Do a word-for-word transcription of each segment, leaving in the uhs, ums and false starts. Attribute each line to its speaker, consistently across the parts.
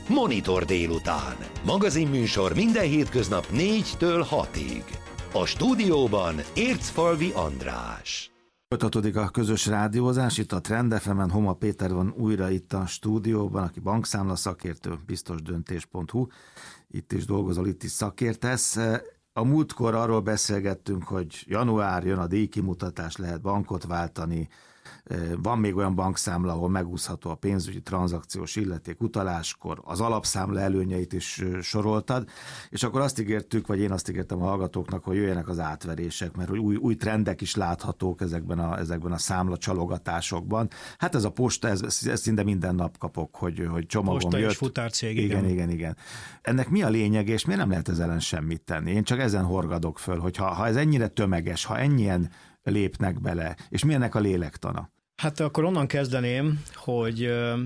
Speaker 1: Monitor délután. Magazinműsor minden hétköznap négytől hatig. A stúdióban Ércfalvi András.
Speaker 2: Folytatódik a közös rádiózás, itt a Trend ef emen. Homa Péter van újra itt a stúdióban, aki bankszámla szakértő, biztosdöntés pont hu. Itt is dolgozol, itt is szakértesz. A múltkor arról beszélgettünk, hogy január jön a díjkimutatás, lehet bankot váltani, van még olyan bankszámla, ahol megúszható a pénzügyi tranzakciós illeték utaláskor, az alapszámla előnyeit is soroltad, és akkor azt ígértük, vagy én azt ígértem a hallgatóknak, hogy jöjjenek az átverések, mert hogy új, új trendek is láthatók ezekben a, ezekben a számla csalogatásokban. Hát ez a posta, ez, ez szinte minden nap kapok, hogy, hogy csomagom
Speaker 3: posta
Speaker 2: jött.
Speaker 3: Posta és futárcég,
Speaker 2: igen. Igen, igen, igen. Ennek mi a lényeg, és miért nem lehet ez ellen semmit tenni? Én csak ezen horgadok föl, hogy ha, ha ez ennyire tömeges, ha ennyien lépnek bele, és mi ennek a lélektana?
Speaker 3: Hát akkor onnan kezdeném, hogy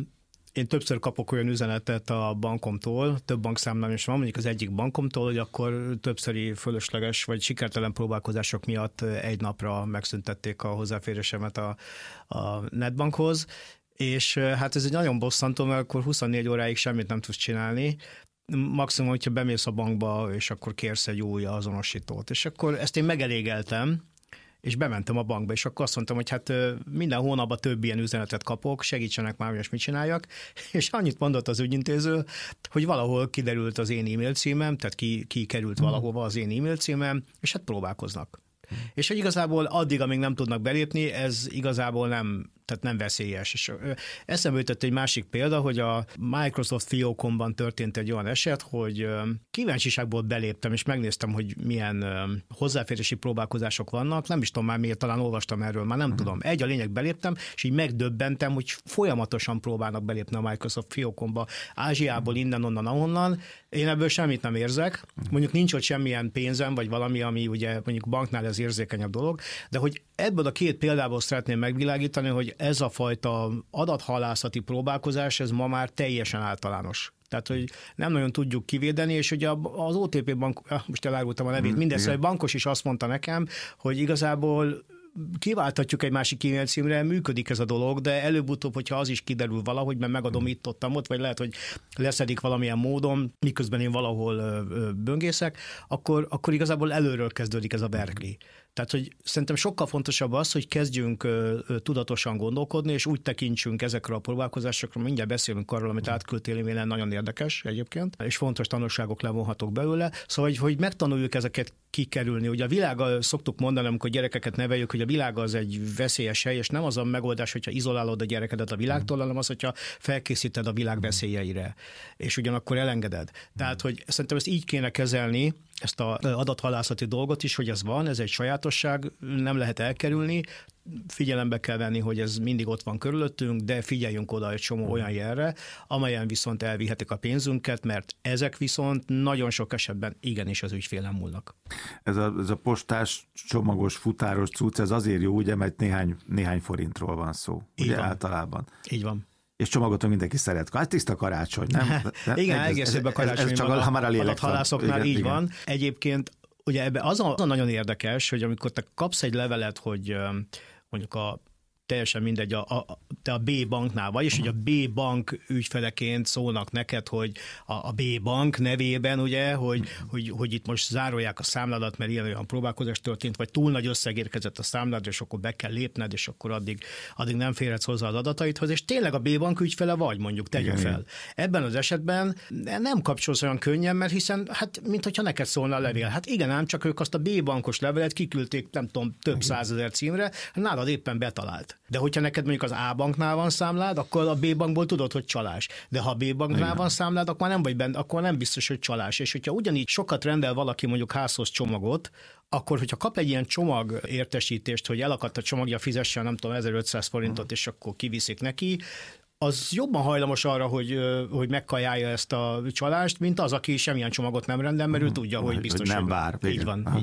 Speaker 3: én többször kapok olyan üzenetet a bankomtól, több bankszámlám is van, mondjuk az egyik bankomtól, hogy akkor többszöri fölösleges vagy sikertelen próbálkozások miatt egy napra megszüntették a hozzáférésemet a, a netbankhoz, és hát ez egy nagyon bosszantó, mert akkor huszonnégy óráig semmit nem tudsz csinálni, maximum, hogyha bemész a bankba, és akkor kérsz egy új azonosítót. És akkor ezt én megelégeltem, és bementem a bankba, és akkor azt mondtam, hogy hát minden hónapban több ilyen üzenetet kapok, segítsenek már, hogy most mit csináljak, és annyit mondott az ügyintéző, hogy valahol kiderült az én e-mail címem, tehát ki, ki került valahova az én e-mail címem, és hát próbálkoznak. És hogy igazából addig, amíg nem tudnak belépni, ez igazából nem, tehát nem veszélyes. És eszembe jutott egy másik példa, hogy a Microsoft fiókomban történt egy olyan eset, hogy kíváncsiságból beléptem, és megnéztem, hogy milyen hozzáférési próbálkozások vannak. Nem is tudom már miért, talán olvastam erről, már nem uh-huh. tudom. Egy a lényeg, beléptem, és így megdöbbentem, hogy folyamatosan próbálnak belépni a Microsoft fiókomba, Ázsiából, innen, onnan, ahonnan. Én ebből semmit nem érzek. Mondjuk nincs ott semmilyen pénzem, vagy valami, ami ugye mondjuk banknál ez érzékenyebb dolog, de hogy ebből a két példából szeretném megvilágítani, hogy ez a fajta adathalászati próbálkozás, ez ma már teljesen általános. Tehát, hogy nem nagyon tudjuk kivédeni, és ugye az o té pé bank, most elárultam a nevét, mindez, egy bankos is azt mondta nekem, hogy igazából kiválthatjuk egy másik e-mail címre, működik ez a dolog, de előbb-utóbb, hogyha az is kiderül valahogy, mert megadom itt ott, ott, vagy lehet, hogy leszedik valamilyen módon, miközben én valahol böngészek, akkor, akkor igazából előről kezdődik ez a Berkeley. Tehát, hogy szerintem sokkal fontosabb az, hogy kezdjünk tudatosan gondolkodni, és úgy tekintsünk ezekre a próbálkozásokra, mindjárt beszélünk arról, amit átküldtél e-mailen, nagyon érdekes egyébként, és fontos tanulságok levonhatók belőle. Szóval, hogy, hogy megtanuljuk ezeket kikerülni. Ugye a világgal szoktuk mondani, amikor gyerekeket neveljük, hogy a világ az egy veszélyes hely, és nem az a megoldás, hogyha izolálod a gyerekedet a világtól, hanem az, hogyha felkészíted a világ veszélyeire, és ugyanakkor elengeded. Tehát, hogy szerintem ezt így kéne kezelni, ezt az adathalászati dolgot is, hogy ez van, ez egy sajátosság, nem lehet elkerülni, figyelembe kell venni, hogy ez mindig ott van körülöttünk, de figyeljünk oda egy csomó olyan jelre, amelyen viszont elvihetik a pénzünket, mert ezek viszont nagyon sok esetben igenis az ügyfélen múlnak.
Speaker 2: Ez a, ez a postás, csomagos, futáros cucc, ez azért jó, ugye, mert néhány, néhány forintról van szó,
Speaker 3: így
Speaker 2: ugye
Speaker 3: van.
Speaker 2: Általában.
Speaker 3: Így van.
Speaker 2: És csomagot mindenki szeret. Hát tiszta karácsony, nem?
Speaker 3: De, igen, ez, egész ebben a karácsony.
Speaker 2: Ez, ez csak a, már a
Speaker 3: adathalászoknál így
Speaker 2: igen.
Speaker 3: van. Egyébként ugye ebben az a, az a nagyon érdekes, hogy amikor te kapsz egy levelet, hogy mondjuk a teljesen mindegy, a, a, te a B banknál vagy, és hogy a B bank ügyfeleként szólnak neked, hogy a, a B bank nevében, ugye, hogy, hogy, hogy itt most zárolják a számládat, mert ilyen olyan próbálkozás történt, vagy túl nagy összeg érkezett a számlád, és akkor be kell lépned, és akkor addig, addig nem férhetsz hozzá az adataidhoz, és tényleg a B bank ügyfele vagy, mondjuk tegyük fel. Igen. Ebben az esetben nem kapcsolsz olyan könnyen, mert hiszen, hát, mint hogyha neked szólna a levél. Hát igen, ám csak ők azt a B bankos levelet kiküldték, nem tudom, több százezer címre, nálad éppen betalált. De hogyha neked mondjuk az A banknál van számlád, akkor a B bankból tudod, hogy csalás. De ha a B banknál igen. van számlád, akkor nem vagy benne, akkor nem biztos, hogy csalás. És hogyha ugyanígy sokat rendel valaki mondjuk házhoz csomagot, akkor, hogyha kap egy ilyen csomag értesítést, hogy elakadt a csomagja, fizesse, nem tudom, ezerötszáz forintot, és akkor kiviszik neki, az jobban hajlamos arra, hogy, hogy megkajálja ezt a csalást, mint az, aki semmilyen csomagot nem rendel, mert ő tudja, hogy biztos,
Speaker 2: hogy nem
Speaker 3: hogy
Speaker 2: vár.
Speaker 3: Így van,
Speaker 2: Aha.
Speaker 3: így van.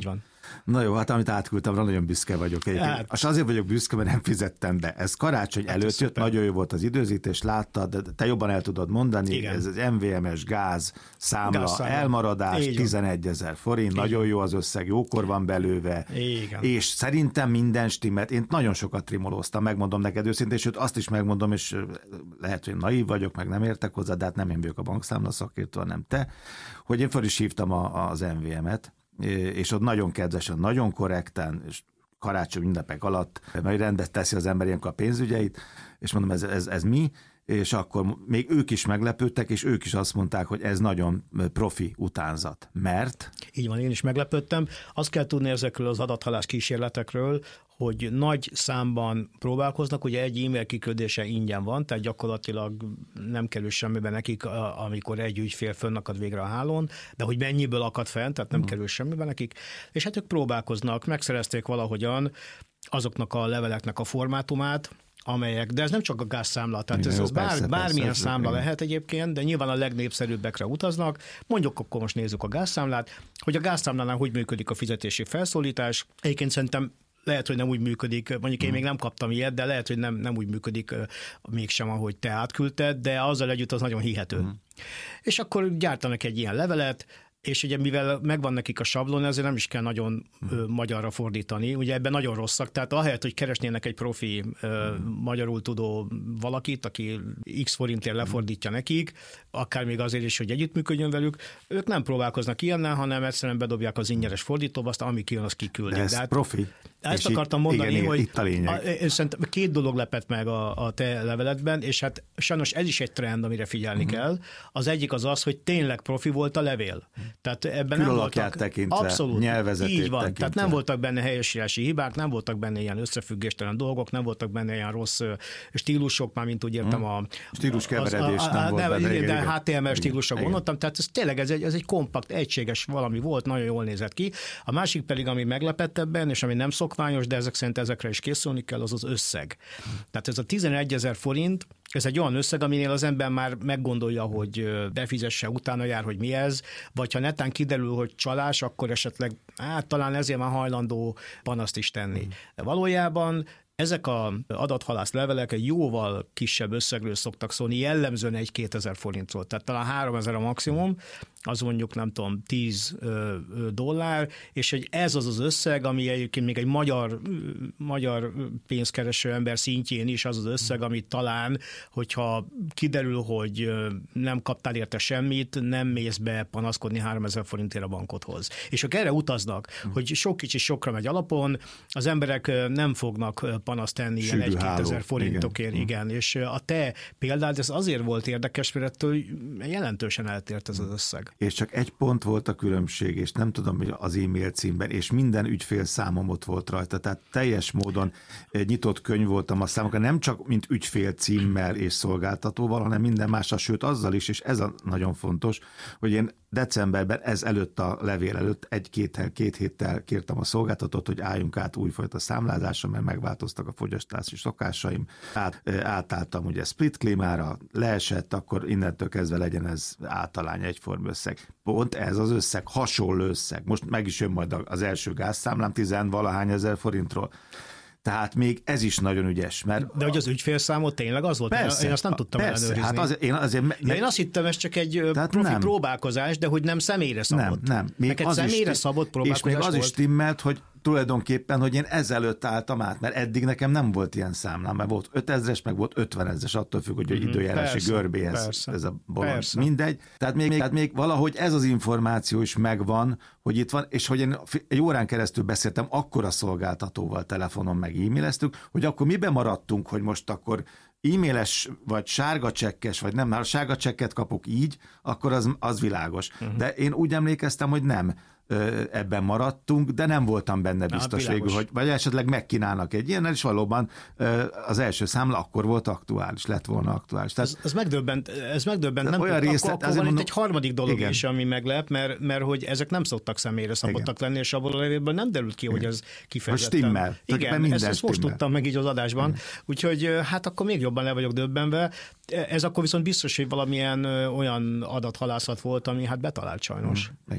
Speaker 2: Na jó, hát amit átküldtem, nagyon büszke vagyok. Hát. És azért vagyok büszke, mert nem fizettem be. Ez karácsony hát előtt jött, nagyon jó volt az időzítés, láttad, de te jobban el tudod mondani, igen. Ez az em vé em-es gáz számla, Gázszámla. Elmaradás, tizenegyezer forint, igen. Nagyon jó az összeg, jókor van belőve, igen. És szerintem minden stimmelt. Én nagyon sokat trimolóztam, megmondom neked őszintén, sőt azt is megmondom, és lehet, hogy naív vagyok, meg nem értek hozzá, de hát nem én vagyok a bankszámla szakértő, hanem te, hogy én fel is hívtam a, az em vé em-et, és ott nagyon kedvesen, nagyon korrekten, és karácsony ünnepek alatt majd rendet teszi az ember ilyenkor a pénzügyeit, és mondom, ez, ez, ez mi? És akkor még ők is meglepődtek, és ők is azt mondták, hogy ez nagyon profi utánzat. Mert?
Speaker 3: Így van, én is meglepődtem. Azt kell tudni ezekről az adathalás kísérletekről, hogy nagy számban próbálkoznak, ugye egy e-mail kiküldése ingyen van, tehát gyakorlatilag nem kerül semmibe nekik, amikor egy ügyfél fönnakad végre a hálón, de hogy mennyiből akad fenn, tehát nem uh-huh. kerül semmibe nekik, és hát ők próbálkoznak, megszerezték valahogyan azoknak a leveleknek a formátumát, amelyek, de ez nem csak a gázszámla, tehát igen, ez, jó, ez persze, bár, bármilyen persze, számla igen. lehet egyébként, de nyilván a legnépszerűbbekre utaznak. Mondjuk akkor most nézzük a gázszámlát, hogy a gázszámlánál hogy működik a fizetési felszólítás. Egyébként szerintem lehet, hogy nem úgy működik, mondjuk én hmm. még nem kaptam ilyet, de lehet, hogy nem, nem úgy működik uh, mégsem, ahogy te átküldted, de azzal együtt az nagyon hihető. Hmm. És akkor gyártanak egy ilyen levelet, és ugye mivel megvan nekik a sablon, ezért nem is kell nagyon hmm. ö, magyarra fordítani. Ugye ebben nagyon rosszak, tehát ahelyett, hogy keresnének egy profi ö, hmm. magyarul tudó valakit, aki x forintért lefordítja nekik, akár még azért is, hogy együttműködjön velük, ők nem próbálkoznak ilyennel, hanem egyszerűen bedobják az ingyenes fordítóba, azt ami kijön, az kiküldik.
Speaker 2: De ez hát, profi.
Speaker 3: Ezt akartam mondani,
Speaker 2: igen,
Speaker 3: hogy
Speaker 2: itt a lényeg.
Speaker 3: A, szerintem két dolog lepett meg a, a te leveletben, és hát sajnos ez is egy trend, amire figyelni uh-huh. kell. Az egyik az az, hogy tényleg profi volt a levél. Tehát ebben nem voltak
Speaker 2: tekintve,
Speaker 3: abszolút,
Speaker 2: nyelvezetét
Speaker 3: így van.
Speaker 2: tekintve.
Speaker 3: Tehát nem voltak benne helyesírási hibák, nem voltak benne ilyen összefüggéstelen dolgok, nem voltak benne ilyen rossz stílusok, már mint úgy értem a...
Speaker 2: Stíluskeveredés nem volt
Speaker 3: benne.
Speaker 2: Igen,
Speaker 3: de há té em el stílusra gondoltam, tehát ez tényleg ez egy, ez egy kompakt, egységes valami volt, nagyon jól nézett ki. A másik pedig, ami meglepett ebben, és ami nem szokványos, de ezek szerint ezekre is készülni kell, az az összeg. Tehát ez a tizenegyezer forint, ez egy olyan összeg, aminél az ember már meggondolja, hogy befizesse, utána jár, hogy mi ez, vagy ha netán kiderül, hogy csalás, akkor esetleg hát talán ezért már hajlandó panaszt is tenni. De valójában ezek az adathalász levelek egy jóval kisebb összegről szoktak szólni, jellemzően egy-kétezer forintról, tehát talán háromezer a maximum, az mondjuk nem tudom, tíz dollár, és egy, ez az az összeg, ami egyébként még egy magyar, magyar pénzkereső ember szintjén is az az összeg, amit talán, hogyha kiderül, hogy nem kaptál érte semmit, nem mész be panaszkodni háromezer forintért a bankodhoz. És ők erre utaznak, hogy sok kicsi sokra megy alapon, az emberek nem fognak panaszt tenni ilyen egy-kétezer forintokért, igen. igen. És a te példád, ez azért volt érdekes, mert ettől jelentősen eltért ez az összeg.
Speaker 2: És csak egy pont volt a különbség, és nem tudom, hogy az e-mail címben, és minden ügyfélszámom ott volt rajta, tehát teljes módon nyitott könyv voltam a számokra, nem csak mint ügyfél címmel és szolgáltatóval, hanem minden mással, sőt azzal is, és ez a nagyon fontos, hogy én decemberben, ez előtt a levél előtt, egy-két két héttel kértem a szolgáltatót, hogy álljunk át újfajta számlázásra, mert megváltoztak a fogyasztási szokásaim. Át, átálltam ugye split klímára, leesett, akkor innentől kezdve legyen ez általány egyforma összeg. Pont ez az összeg, hasonló összeg. Most meg is jön majd az első gázszámlám tizenvalahány ezer forintról. Tehát még ez is nagyon ügyes. Mert
Speaker 3: de hogy az ügyfélszámot tényleg az volt?
Speaker 2: Persze,
Speaker 3: én azt nem tudtam
Speaker 2: persze,
Speaker 3: ellenőrizni.
Speaker 2: Hát az, én, azért, meg,
Speaker 3: de én azt hittem, ez csak egy profi nem. próbálkozás, de hogy nem személyre szabott.
Speaker 2: Nem, nem. Még
Speaker 3: Neked
Speaker 2: az
Speaker 3: személyre
Speaker 2: is,
Speaker 3: szabott próbálkozás
Speaker 2: és még az
Speaker 3: volt?
Speaker 2: is stimmelt, hogy tulajdonképpen, hogy én ezelőtt álltam át, mert eddig nekem nem volt ilyen számlám, mert volt ötezres, meg volt ötvenezres, attól függ, hogy mm-hmm. időjárási persze, görbéhez persze, ez a bolond. Mindegy. Tehát még, tehát még valahogy ez az információ is megvan, hogy itt van, és hogy én egy órán keresztül beszéltem akkor a szolgáltatóval telefonon, meg e-maileztük, hogy akkor miben maradtunk, hogy most akkor e-mailes, vagy sárga csekkes, vagy nem, már a sárga csekket kapok így, akkor az, az világos. Uh-huh. De én úgy emlékeztem, hogy nem ebben maradtunk, de nem voltam benne biztos Na, végül, hogy vagy esetleg megkínálnak egy ilyennel, és valóban az első számla akkor volt aktuális, lett volna aktuális. Tehát,
Speaker 3: ez, ez megdöbbent, ez megdöbbent. Nem,
Speaker 2: olyan részlet,
Speaker 3: akkor, akkor van
Speaker 2: mondom,
Speaker 3: itt egy harmadik dolog
Speaker 2: igen.
Speaker 3: is, ami meglep, mert, mert hogy ezek nem szoktak személyre szabottak lenni, és abból a levélből nem derült ki, igen. hogy ez kifejezetten.
Speaker 2: Stimmel.
Speaker 3: Igen, ezt, ezt most tudtam meg így az adásban, igen. úgyhogy hát akkor még jobban le vagyok döbbenve. Ez akkor viszont biztos, hogy valamilyen olyan adathalászat volt, ami hát betalált sajnos.
Speaker 2: Igen.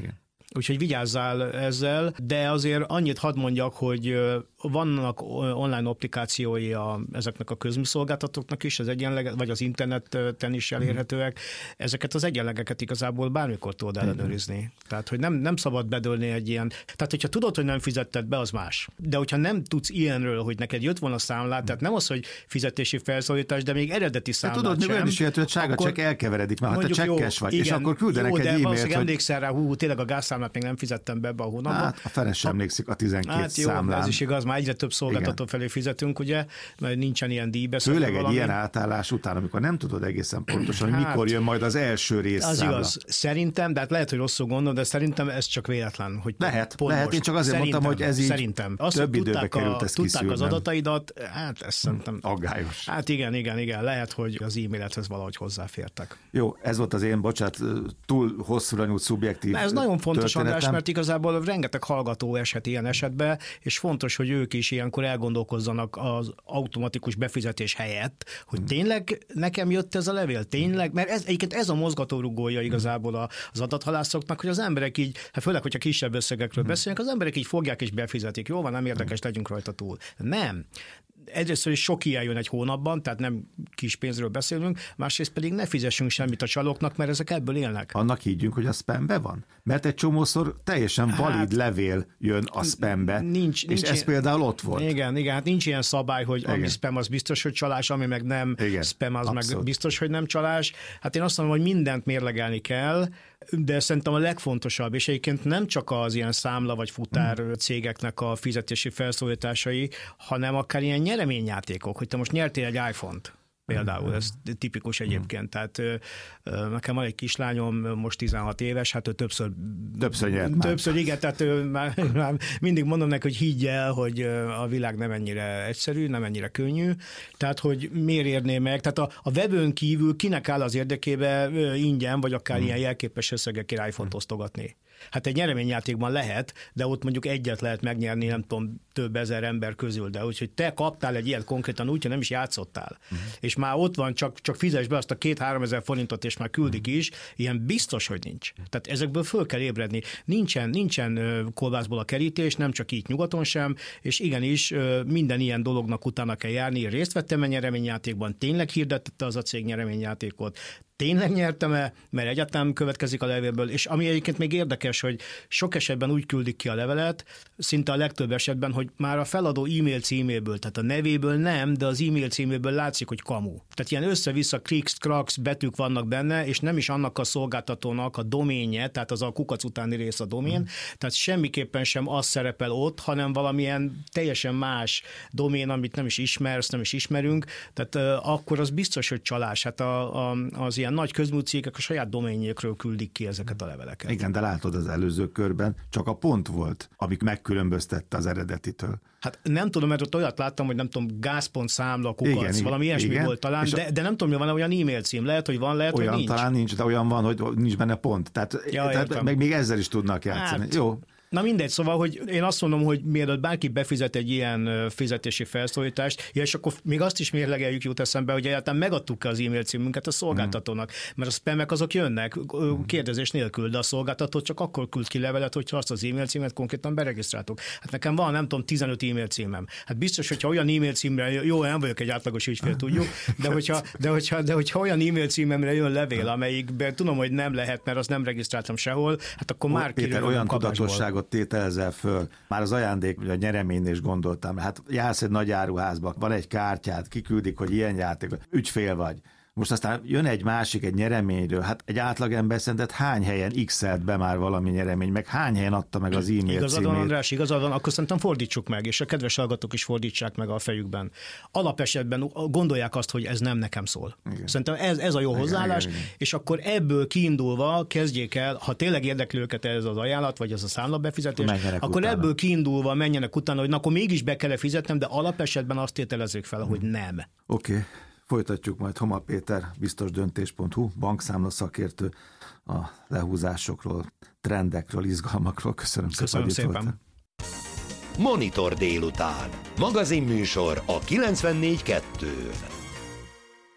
Speaker 3: Úgyhogy vigyázzál ezzel, de azért annyit hadd mondjak, hogy vannak online applikációi a, ezeknek a közműszolgáltatóknak is, az egyenleg, vagy az interneten is elérhetőek. Ezeket az egyenlegeket igazából bármikor tudod ellenőrizni. Tehát, hogy nem, nem szabad bedőlni egy ilyen. Tehát, hogyha tudod, hogy nem fizetted be, az más. De hogyha nem tudsz ilyenről, hogy neked jött volna számlát, tehát nem az, hogy fizetési felszólítás, de még eredeti számlát
Speaker 2: de tudod,
Speaker 3: sem.
Speaker 2: Még olyan is lehet, hogy a sárga csekk elkeveredik, mert ha te csekkes vagy,
Speaker 3: igen,
Speaker 2: és akkor küldenek
Speaker 3: jó,
Speaker 2: egy e-mailt,
Speaker 3: hogy... emlékszel rá, hú, tényleg a gázszámlát még nem fizettem be ebbe a hónapban.
Speaker 2: Hát a fele sem emlékszik a tizenkét
Speaker 3: hát jó,
Speaker 2: számlán.
Speaker 3: Ez is igaz, már egyre több szolgáltató felé fizetünk, ugye, mert nincsen ilyen díjbeszedő.
Speaker 2: Főleg egy
Speaker 3: valami.
Speaker 2: ilyen átállás után, amikor nem tudod egészen pontosan, hogy
Speaker 3: hát,
Speaker 2: mikor jön majd az első rész
Speaker 3: az
Speaker 2: számla.
Speaker 3: igaz. Szerintem, de hát lehet, hogy rosszul gondolom, de szerintem ez csak véletlen. Hogy
Speaker 2: lehet,
Speaker 3: pont
Speaker 2: lehet.
Speaker 3: most.
Speaker 2: Én csak azért
Speaker 3: szerintem,
Speaker 2: mondtam, hogy ez így
Speaker 3: szerintem. Azt,
Speaker 2: több időbe
Speaker 3: tudták
Speaker 2: került
Speaker 3: a,
Speaker 2: ezt
Speaker 3: tudták
Speaker 2: kiszűrnem.
Speaker 3: az adataidat, hát ezt szerintem...
Speaker 2: Aggályos.
Speaker 3: Hát igen, igen, igen. Lehet, hogy az e-mailethez valahogy hozzáfértek.
Speaker 2: Jó, ez volt az én, bocsánat, túl hosszúra nyújt szubjektív.
Speaker 3: Ez nagyon fontos,
Speaker 2: történetem.
Speaker 3: András, mert igazából rengeteg hallgató esett ilyen esetben, és fontos, hogy ők is ilyenkor elgondolkozzanak az automatikus befizetés helyett, hogy tényleg nekem jött ez a levél, tényleg, mert ez, egyébként ez a mozgatórugója igazából az adathalászoknak, hogy az emberek így, hát főleg, hogyha kisebb összegekről beszélnek, az emberek így fogják és befizetik. Jó van, nem érdekes, legyünk rajta túl. Nem. Egyrészt is sok ilyen jön egy hónapban, tehát nem kis pénzről beszélünk, másrészt pedig ne fizessünk semmit a csalóknak, mert ezek ebből élnek.
Speaker 2: Annak higgyünk, hogy a spambe van? Mert egy csomószor teljesen valid hát, levél jön a spambe, nincs, és nincs ez ilyen, például ott volt.
Speaker 3: Igen, igen, hát nincs ilyen szabály, hogy igen. Ami spam, az biztos, hogy csalás, ami meg nem igen, spam, az abszolút. Meg biztos, hogy nem csalás. Hát én azt mondom, hogy mindent mérlegelni kell, de szerintem a legfontosabb, és egyébként nem csak az ilyen számla vagy futár hmm. cégeknek a fizetési felszólításai, hanem akár ilyen nyereményjátékok, hogy te most nyertél egy iPhone-t. Például, ez tipikus egyébként. Tehát nekem van egy kislányom, most tizenhat éves, hát ő többször...
Speaker 2: Többször nyert
Speaker 3: Többször, igen, tehát ő már, már mindig mondom neki, hogy higgy el, hogy a világ nem ennyire egyszerű, nem ennyire könnyű. Tehát, hogy miért érné meg? Tehát a, a webön kívül kinek áll az érdekébe ingyen, vagy akár hmm. ilyen jelképes összegekért iPhone-t osztogatni? Hát egy nyereményjátékban lehet, de ott mondjuk egyet lehet megnyerni, nem tudom, több ezer ember közül, de úgyhogy te kaptál egy ilyet konkrétan úgy, hogy nem is játszottál. Uh-huh. És már ott van, csak, csak fizess be azt a két-három ezer forintot, és már küldik is, ilyen biztos, hogy nincs. Tehát ezekből föl kell ébredni. Nincsen, nincsen kolbászból a kerítés, nem csak így nyugaton sem, és igenis minden ilyen dolognak utána kell járni. Részt vettem a nyereményjátékban, tényleg hirdettette az a cég nyereményjátékot, tényleg nyertem-e, mert egyáltalán következik a levélből, és ami egyébként még érdekes, hogy sok esetben úgy küldik ki a levelet, szinte a legtöbb esetben, hogy már a feladó e-mail címéből, tehát a nevéből nem, de az e-mail címéből látszik, hogy kamu. Tehát ilyen össze-vissza kliks, kraks betűk vannak benne, és nem is annak a szolgáltatónak a doménje, tehát az a kukac utáni rész a domén, hmm. tehát semmiképpen sem az szerepel ott, hanem valamilyen teljesen más domén, amit nem is ismersz, nem is ismerünk, tehát uh, akkor az biztos, hogy csalás. Hát a, a, az ilyen nagy közműcégek a saját doménjékről küldik ki ezeket a leveleket.
Speaker 2: Igen, de látod, az előző körben csak a pont volt, amik megkülönböztette az eredetitől.
Speaker 3: Hát nem tudom, mert ott olyat láttam, hogy nem tudom, gázpont számla, kukac, igen, valami ilyesmi igen. volt talán, de, de nem tudom, hogy van olyan e-mail cím. Lehet, hogy van, lehet,
Speaker 2: olyan
Speaker 3: hogy nincs.
Speaker 2: Talán nincs, de olyan van, hogy nincs benne pont. Tehát,
Speaker 3: ja,
Speaker 2: tehát meg még ezzel is tudnak játszani. Hát, jó.
Speaker 3: Na mindegy, szóval, hogy én azt mondom, hogy mielőtt bárki befizet egy ilyen fizetési felszólítást, és akkor még azt is mérlegeljük, jut eszembe, hogy egyáltalán megadtuk az e-mail címünket a szolgáltatónak, mert a spamek azok jönnek kérdezés nélkül, de a szolgáltató csak akkor küld ki levelet, hogyha azt az e-mail címet konkrétan beregisztráltuk. Hát nekem van, nem tudom, tizenöt e-mail címem. Hát biztos, hogyha olyan e-mail címre, jó, nem vagyok egy átlagos ügyfél, tudjuk, de hogyha, de hogyha, de hogyha olyan e-mail címemre jön levél, amelyikben tudom, hogy nem lehet, mert azt nem regisztráltam sehol, hát akkor
Speaker 2: Ó,
Speaker 3: már
Speaker 2: Péter, olyan tudatosságot tételezel föl. Már az ajándék, vagy a nyereményre is gondoltam. Hát jársz egy nagy áruházba, van egy kártyád, kiküldik, hogy ilyen játék, ügyfél vagy. Most aztán jön egy másik egy nyereményről, hát egy átlagember szerinted hány helyen x-elt be már valami nyeremény, meg hány helyen adta meg az e-mail
Speaker 3: igazad
Speaker 2: címét?
Speaker 3: Van, András, igazad van, akkor szerintem fordítsuk meg, és a kedves hallgatók is fordítsák meg a fejükben. Alapesetben gondolják azt, hogy ez nem nekem szól. Igen. Szerintem ez, ez a jó igen, hozzáállás, igen, igen. És akkor ebből kiindulva kezdjék el, ha tényleg érdekli őket ez az ajánlat, vagy ez a számlabefizetés, akkor utána. Ebből kiindulva menjenek utána, hogy na, akkor mégis be kell fizetnem, de alapesetben azt tételezzük fel, hmm. hogy nem.
Speaker 2: Oké. Okay. Folytatjuk majd Homa Péter, biztosdöntés pont hu, bankszámla szakértő, a lehúzásokról, trendekről, izgalmakról. Köszönöm,
Speaker 3: Köszönöm szépen. szépen.
Speaker 1: Monitor délután. Magazinműsor a kilencvennégy kettőn.